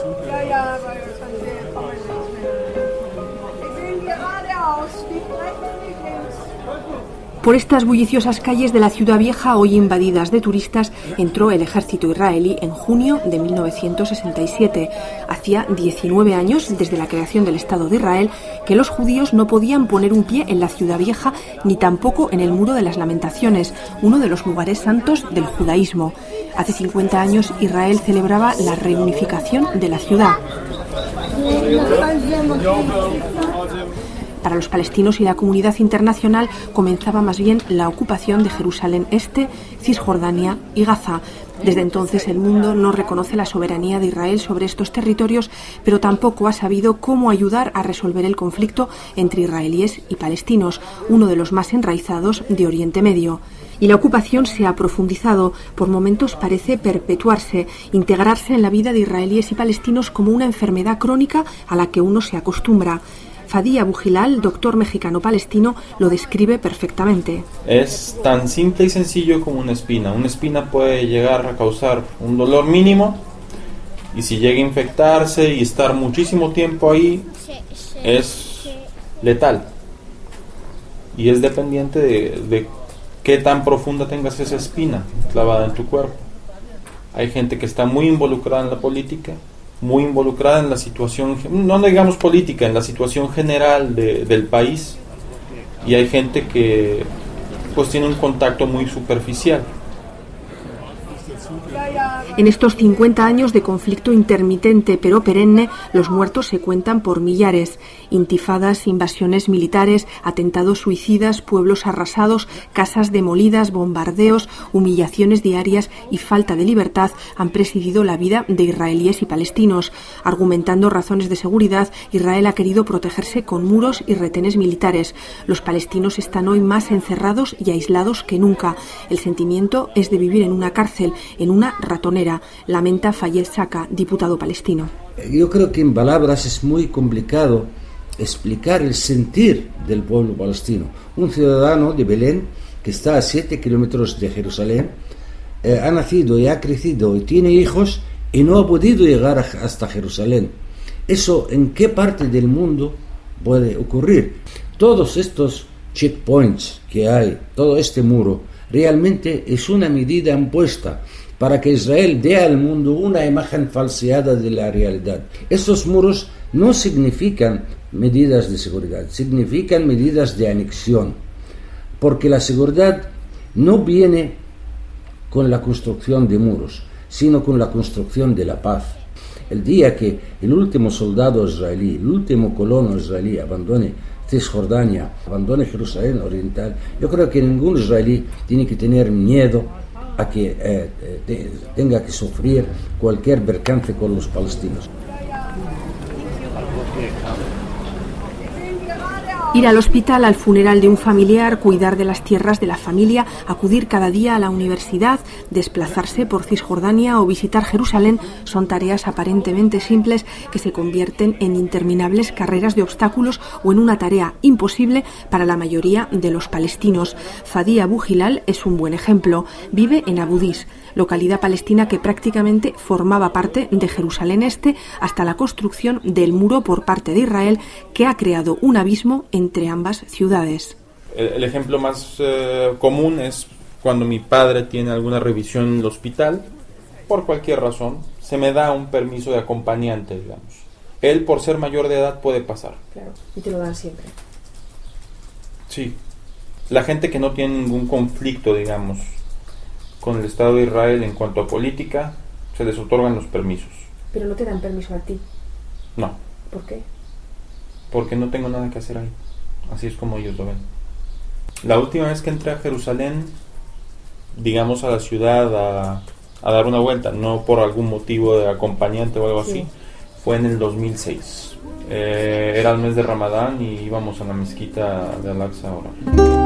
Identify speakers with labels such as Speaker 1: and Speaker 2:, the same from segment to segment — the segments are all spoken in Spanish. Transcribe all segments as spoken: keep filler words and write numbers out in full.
Speaker 1: Ja, ja, weil wir schon sehr kommen nicht mehr. Wir gehen geradeaus, nicht rechts, nicht links.
Speaker 2: Por estas bulliciosas calles de la ciudad vieja, hoy invadidas de turistas, entró el ejército israelí en junio de mil novecientos sesenta y siete. Hacía diecinueve años, desde la creación del Estado de Israel, que los judíos no podían poner un pie en la ciudad vieja, ni tampoco en el Muro de las Lamentaciones, uno de los lugares santos del judaísmo. Hace cincuenta años, Israel celebraba la reunificación de la ciudad. Para los palestinos y la comunidad internacional comenzaba más bien la ocupación de Jerusalén Este, Cisjordania y Gaza. Desde entonces el mundo no reconoce la soberanía de Israel sobre estos territorios, pero tampoco ha sabido cómo ayudar a resolver el conflicto entre israelíes y palestinos, uno de los más enraizados de Oriente Medio. Y la ocupación se ha profundizado, por momentos parece perpetuarse, integrarse en la vida de israelíes y palestinos como una enfermedad crónica a la que uno se acostumbra. Fadi Abu Hilal, doctor mexicano-palestino, lo describe perfectamente.
Speaker 3: Es tan simple y sencillo como una espina. Una espina puede llegar a causar un dolor mínimo y si llega a infectarse y estar muchísimo tiempo ahí, es letal. Y es dependiente de, de qué tan profunda tengas esa espina clavada en tu cuerpo. Hay gente que está muy involucrada en la política, muy involucrada en la situación, no digamos política, en la situación general de, del país, y hay gente que pues tiene un contacto muy superficial.
Speaker 2: En estos cincuenta años de conflicto intermitente pero perenne, los muertos se cuentan por millares. Intifadas, invasiones militares, atentados suicidas, pueblos arrasados, casas demolidas, bombardeos, humillaciones diarias y falta de libertad han presidido la vida de israelíes y palestinos. Argumentando razones de seguridad, Israel ha querido protegerse con muros y retenes militares. Los palestinos están hoy más encerrados y aislados que nunca. El sentimiento es de vivir en una cárcel, en una ratonera, lamenta Fayez Saka, diputado palestino.
Speaker 4: Yo creo que en palabras es muy complicado explicar el sentir del pueblo palestino. Un ciudadano de Belén que está a siete kilómetros de Jerusalén, eh, ha nacido y ha crecido y tiene hijos y no ha podido llegar a, hasta Jerusalén. ¿Eso en qué parte del mundo puede ocurrir? Todos estos checkpoints que hay, todo este muro, realmente es una medida impuesta para que Israel dé al mundo una imagen falseada de la realidad. Estos muros no significan medidas de seguridad, significan medidas de anexión, porque la seguridad no viene con la construcción de muros, sino con la construcción de la paz. El día que el último soldado israelí, el último colono israelí abandone Cisjordania, abandone Jerusalén Oriental, yo creo que ningún israelí tiene que tener miedo a que eh, te, tenga que sufrir cualquier percance con los palestinos.
Speaker 2: Ir al hospital, al funeral de un familiar, cuidar de las tierras de la familia, acudir cada día a la universidad, desplazarse por Cisjordania o visitar Jerusalén son tareas aparentemente simples que se convierten en interminables carreras de obstáculos o en una tarea imposible para la mayoría de los palestinos. Fadi Abu Hilal es un buen ejemplo. Vive en Abu Dis, localidad palestina que prácticamente formaba parte de Jerusalén Este hasta la construcción del muro por parte de Israel, que ha creado un abismo entre ambas ciudades.
Speaker 3: El, el ejemplo más eh, común es cuando mi padre tiene alguna revisión en el hospital, por cualquier razón, se me da un permiso de acompañante, digamos. Él, por ser mayor de edad, puede pasar.
Speaker 5: Claro, y te lo dan siempre.
Speaker 3: Sí. La gente que no tiene ningún conflicto, digamos, con el Estado de Israel en cuanto a política, se les otorgan los permisos.
Speaker 5: Pero no te dan permiso a ti.
Speaker 3: No.
Speaker 5: ¿Por qué?
Speaker 3: Porque no tengo nada que hacer ahí. Así es como ellos lo ven. La última vez que entré a Jerusalén, digamos a la ciudad a, a dar una vuelta, no por algún motivo de acompañante o algo sí. así, fue en el dos mil seis. Eh, era el mes de Ramadán y íbamos a la mezquita de Al-Aqsa a orar.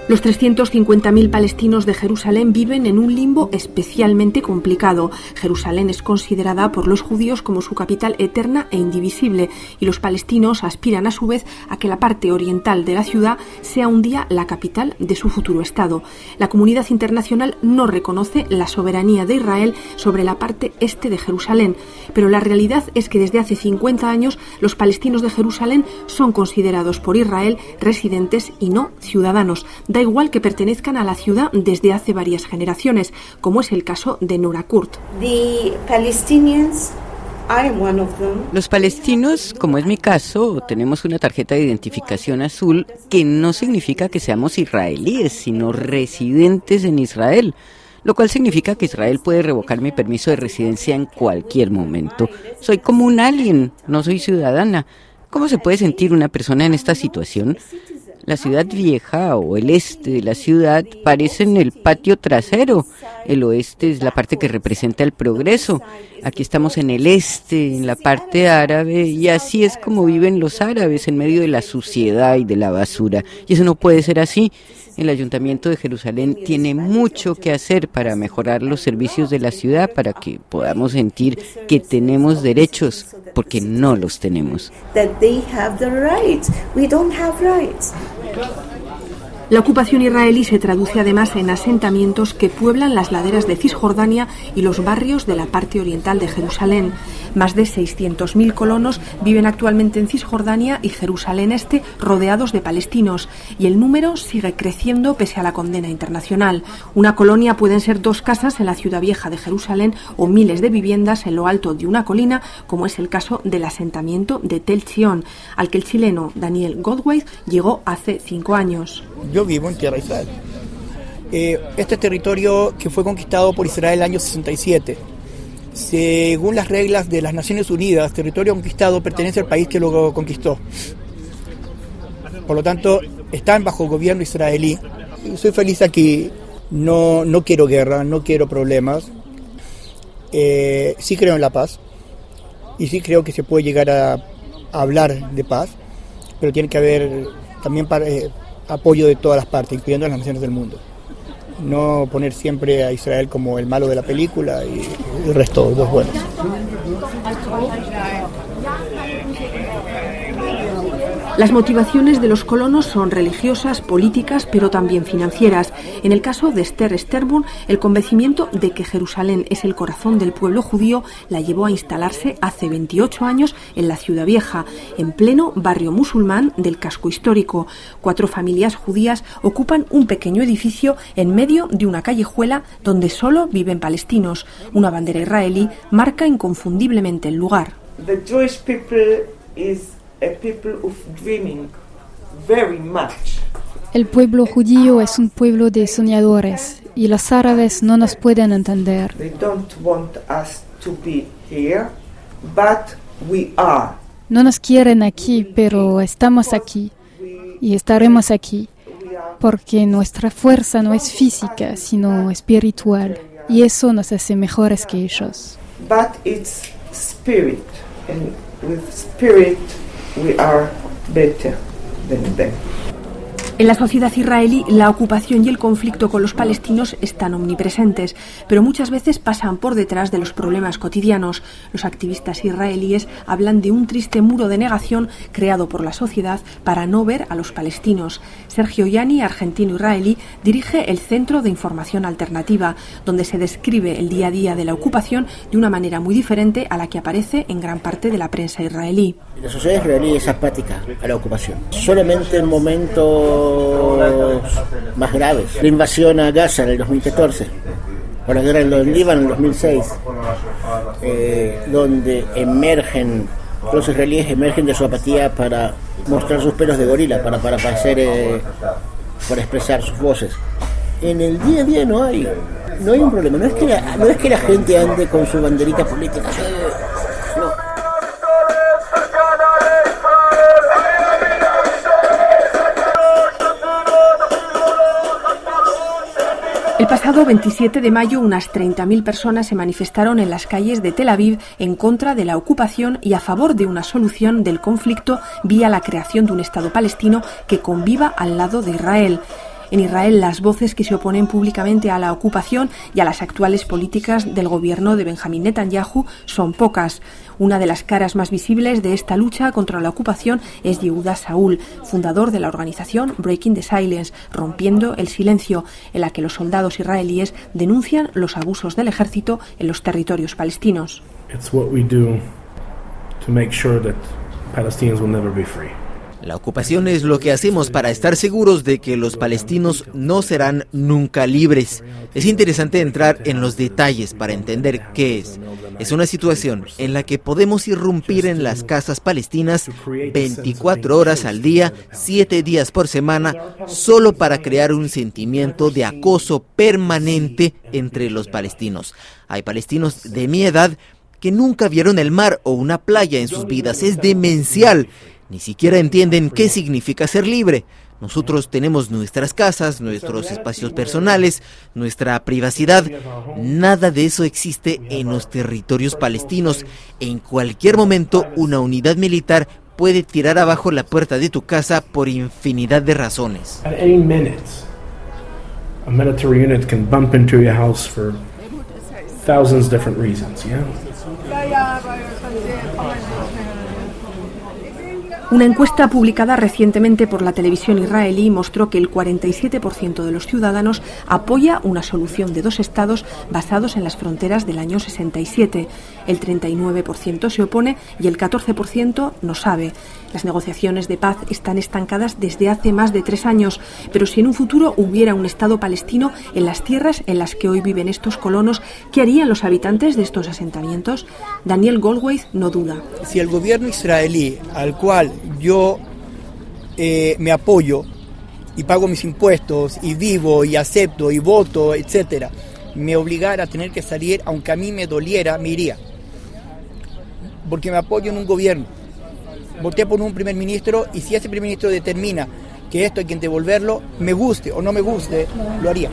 Speaker 2: Los trescientos cincuenta mil palestinos de Jerusalén viven en un limbo especialmente complicado. Jerusalén es considerada por los judíos como su capital eterna e indivisible, y los palestinos aspiran a su vez a que la parte oriental de la ciudad sea un día la capital de su futuro Estado. La comunidad internacional no reconoce la soberanía de Israel sobre la parte este de Jerusalén, pero la realidad es que desde hace cincuenta años los palestinos de Jerusalén son considerados por Israel residentes y no ciudadanos. Da igual que pertenezcan a la ciudad desde hace varias generaciones, como es el caso de Nora Kurt.
Speaker 6: The Palestinians, I am one of them.
Speaker 7: Los palestinos, como es mi caso, tenemos una tarjeta de identificación azul que no significa que seamos israelíes, sino residentes en Israel, lo cual significa que Israel puede revocar mi permiso de residencia en cualquier momento. Soy como un alien, no soy ciudadana. ¿Cómo se puede sentir una persona en esta situación? La ciudad vieja o el este de la ciudad parecen el patio trasero. El oeste es la parte que representa el progreso. Aquí estamos en el este, en la parte árabe, y así es como viven los árabes, en medio de la suciedad y de la basura. Y eso no puede ser así. El Ayuntamiento de Jerusalén tiene mucho que hacer para mejorar los servicios de la ciudad, para que podamos sentir que tenemos derechos, porque no los tenemos.
Speaker 2: La ocupación israelí se traduce además en asentamientos que pueblan las laderas de Cisjordania y los barrios de la parte oriental de Jerusalén. Más de seiscientos mil colonos viven actualmente en Cisjordania y Jerusalén Este, rodeados de palestinos, y el número sigue creciendo pese a la condena internacional. Una colonia pueden ser dos casas en la ciudad vieja de Jerusalén o miles de viviendas en lo alto de una colina, como es el caso del asentamiento de Tel Zion, al que el chileno Daniel Goldwait llegó hace cinco años.
Speaker 8: Yo vivo en tierra de Israel. Eh, este territorio que fue conquistado por Israel en el año sesenta y siete. Según las reglas de las Naciones Unidas, territorio conquistado pertenece al país que lo conquistó. Por lo tanto, están bajo gobierno israelí. Soy feliz aquí. No, no quiero guerra, no quiero problemas. Eh, sí creo en la paz. Y sí creo que se puede llegar a, a hablar de paz. Pero tiene que haber también para, eh, apoyo de todas las partes, incluyendo las naciones del mundo. No poner siempre a Israel como el malo de la película y el resto los buenos.
Speaker 2: Las motivaciones de los colonos son religiosas, políticas, pero también financieras. En el caso de Esther Sternburn, el convencimiento de que Jerusalén es el corazón del pueblo judío la llevó a instalarse hace veintiocho años en la Ciudad Vieja, en pleno barrio musulmán del casco histórico. Cuatro familias judías ocupan un pequeño edificio en medio de una callejuela donde solo viven palestinos. Una bandera israelí marca inconfundiblemente el lugar.
Speaker 9: The Jewish people is a people of dreaming very much.
Speaker 10: El pueblo judío es un pueblo de soñadores y los árabes no nos pueden entender.
Speaker 9: They don't want us to be here, but we are.
Speaker 10: No nos quieren aquí, pero estamos aquí y estaremos aquí, porque nuestra fuerza no es física, sino espiritual, y eso nos hace mejores que ellos.
Speaker 9: But it's spirit, and with spirit we are better than them.
Speaker 2: En la sociedad israelí, la ocupación y el conflicto con los palestinos están omnipresentes, pero muchas veces pasan por detrás de los problemas cotidianos. Los activistas israelíes hablan de un triste muro de negación creado por la sociedad para no ver a los palestinos. Sergio Yani, argentino-israelí, dirige el Centro de Información Alternativa, donde se describe el día a día de la ocupación de una manera muy diferente a la que aparece en gran parte de la prensa israelí.
Speaker 11: La sociedad israelí es apática a la ocupación. Solamente en momentos más graves. La invasión a Gaza en el dos mil catorce, o la guerra en el Líbano en el dos mil seis, eh, donde emergen, los israelíes emergen de su apatía para mostrar sus pelos de gorila, para, para, para, hacer, eh, para expresar sus voces. En el día a día no hay, no hay un problema. No es que la, no es que la gente ande con su banderita política. No.
Speaker 2: El pasado veintisiete de mayo, unas treinta mil personas se manifestaron en las calles de Tel Aviv en contra de la ocupación y a favor de una solución del conflicto vía la creación de un Estado palestino que conviva al lado de Israel. En Israel, las voces que se oponen públicamente a la ocupación y a las actuales políticas del gobierno de Benjamín Netanyahu son pocas. Una de las caras más visibles de esta lucha contra la ocupación es Yehuda Shaul, fundador de la organización Breaking the Silence, rompiendo el silencio, en la que los soldados israelíes denuncian los abusos del ejército en los territorios palestinos.
Speaker 12: It's what we do to make sure that Palestinians will never be free.
Speaker 13: La ocupación es lo que hacemos para estar seguros de que los palestinos no serán nunca libres. Es interesante entrar en los detalles para entender qué es. Es una situación en la que podemos irrumpir en las casas palestinas veinticuatro horas al día, siete días por semana, solo para crear un sentimiento de acoso permanente entre los palestinos. Hay palestinos de mi edad que nunca vieron el mar o una playa en sus vidas. Es demencial. Ni siquiera entienden qué significa ser libre. Nosotros tenemos nuestras casas, nuestros espacios personales, nuestra privacidad. Nada de eso existe en los territorios palestinos. En cualquier momento, una unidad militar puede tirar abajo la puerta de tu casa por infinidad de razones.
Speaker 12: At any minute, a military unit can bump into your house for thousands of different reasons, yeah?
Speaker 2: Una encuesta publicada recientemente por la televisión israelí mostró que el cuarenta y siete por ciento de los ciudadanos apoya una solución de dos estados basados en las fronteras del año sesenta y siete. El treinta y nueve por ciento se opone y el catorce por ciento no sabe. Las negociaciones de paz están estancadas desde hace más de tres años, pero si en un futuro hubiera un estado palestino en las tierras en las que hoy viven estos colonos, ¿qué harían los habitantes de estos asentamientos? Daniel Goldwaith no duda.
Speaker 8: Si el gobierno israelí, al cual yo eh, me apoyo y pago mis impuestos y vivo y acepto y voto, etcétera, me obligara a tener que salir, aunque a mí me doliera, me iría. Porque me apoyo en un gobierno. Voté por un primer ministro y si ese primer ministro determina que esto hay que devolverlo, me guste o no me guste, lo haría.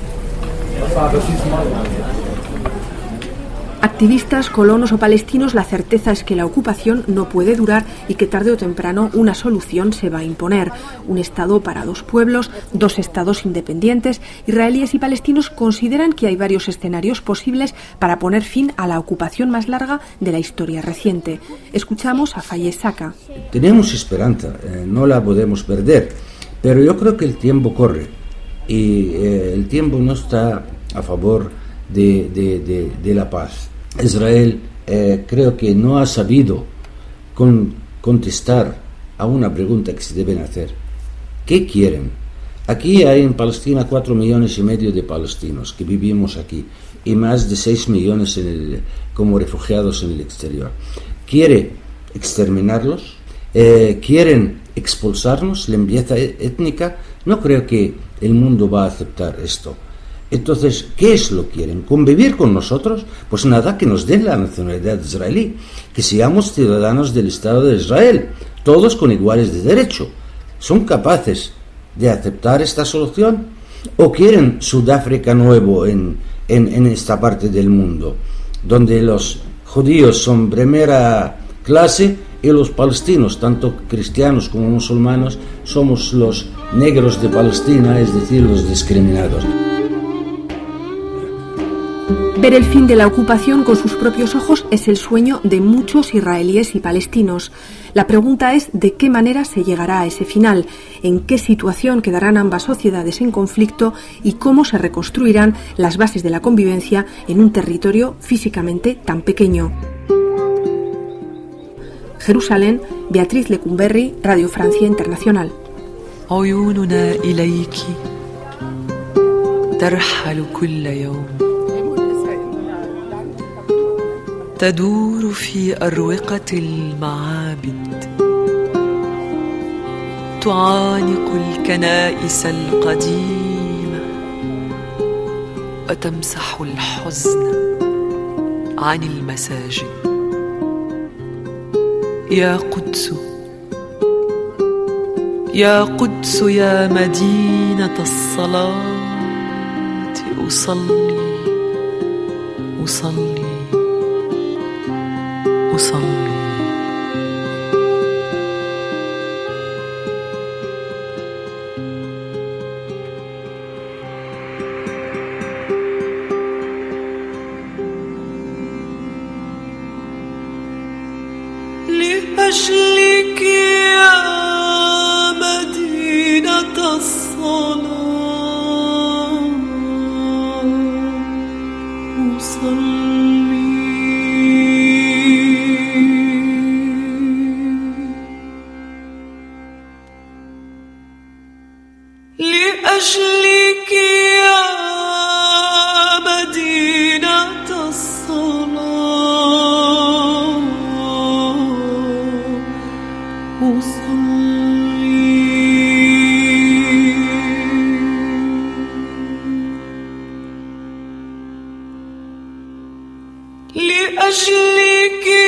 Speaker 2: Activistas, colonos o palestinos, la certeza es que la ocupación no puede durar y que tarde o temprano una solución se va a imponer. Un Estado para dos pueblos, dos Estados independientes. Israelíes y palestinos consideran que hay varios escenarios posibles para poner fin a la ocupación más larga de la historia reciente. Escuchamos a Fayez Saka.
Speaker 4: Tenemos esperanza, eh, no la podemos perder, pero yo creo que el tiempo corre y eh, el tiempo no está a favor de, de, de, de la paz. Israel eh, creo que no ha sabido con, contestar a una pregunta que se deben hacer. ¿Qué quieren? Aquí hay en Palestina cuatro millones y medio de palestinos que vivimos aquí y más de seis millones en el, como refugiados en el exterior. ¿Quiere exterminarlos? Eh, ¿Quieren expulsarnos? ¿Limpieza étnica? No creo que el mundo va a aceptar esto. Entonces, ¿qué es lo que quieren? ¿Convivir con nosotros? Pues nada, que nos den la nacionalidad israelí, que seamos ciudadanos del Estado de Israel, todos con iguales de derecho. ¿Son capaces de aceptar esta solución? ¿O quieren Sudáfrica nuevo en, en, en esta parte del mundo, donde los judíos son primera clase y los palestinos, tanto cristianos como musulmanes, somos los negros de Palestina, es decir, los discriminados?
Speaker 2: Ver el fin de la ocupación con sus propios ojos es el sueño de muchos israelíes y palestinos. La pregunta es de qué manera se llegará a ese final, en qué situación quedarán ambas sociedades en conflicto y cómo se reconstruirán las bases de la convivencia en un territorio físicamente tan pequeño. Jerusalén, Beatriz Lecumberri, Radio Francia Internacional.
Speaker 14: عيوننا إليك ترحل كل يوم تدور في أروقة المعابد تعانق الكنائس القديمة وتمسح الحزن عن المساجد. يا قدس يا قدس يا مدينة الصلاة أصلي أصلي أصلي. لأجلك يا مدينة الصلاة أصلي لأجلك يا مدينة الصلاة أصلي لأجلك